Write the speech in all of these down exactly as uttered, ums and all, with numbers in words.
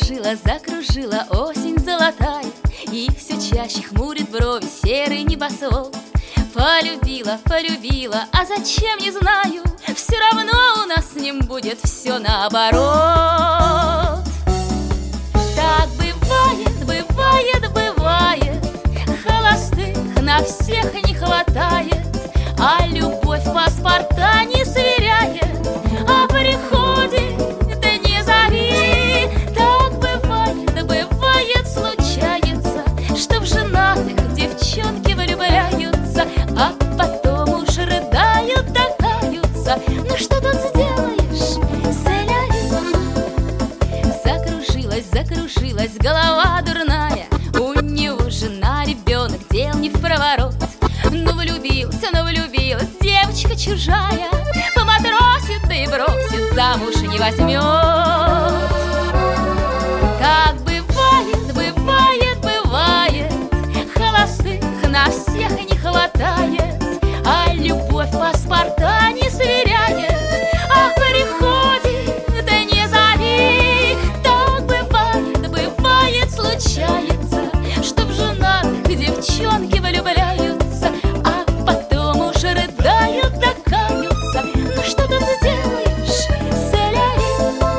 Закружила, закружила осень золотая, и все чаще хмурит брови серый небосвод. Полюбила, полюбила, а зачем, не знаю, все равно у нас с ним будет все наоборот. Так бывает, бывает, бывает, холостых на всех не хватает, а любовь паспорта не сверяет, а приходит, да не зови. Так бывает, бывает, случается, что в женатых девчонки влюбляются, а потом уж рыдают, да каются. Ну что тут сделаешь, сэляви? Закружилась, закружилась голова дурная, у него жена, ребенок, дел не в проворот. Ну влюбился, ну влюбилась девочка чужая, поматросит, да и бросит, замуж не возьмет. Так бывает, бывает, бывает, холостых на всех не хватает, а любовь паспорта не сверяет, а приходит, да не зови. Так бывает, бывает, случается, что в женатых девчонки влюбляются, а потом уж рыдают, да каются. Ну что тут сделаешь, сэляви?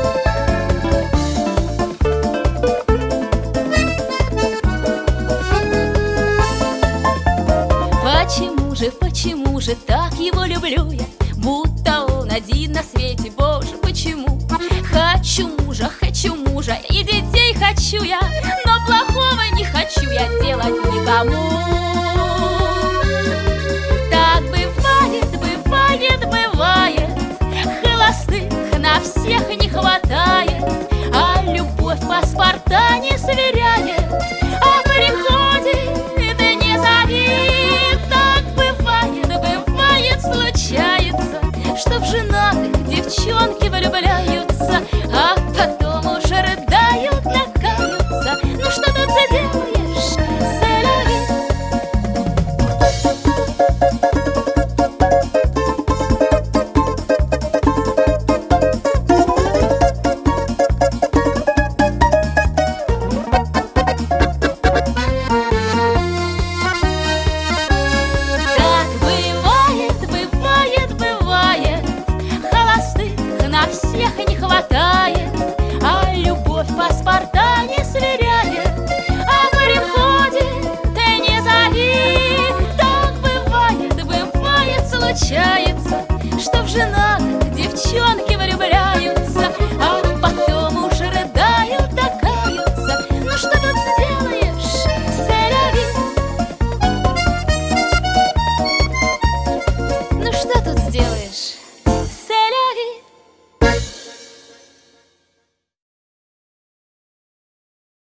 Почему же, почему же так его люблю я, будто он один на свете, боже, почему? Хочу мужа, хочу мужа, и детей хочу я, но плохого не хочу я делать никому.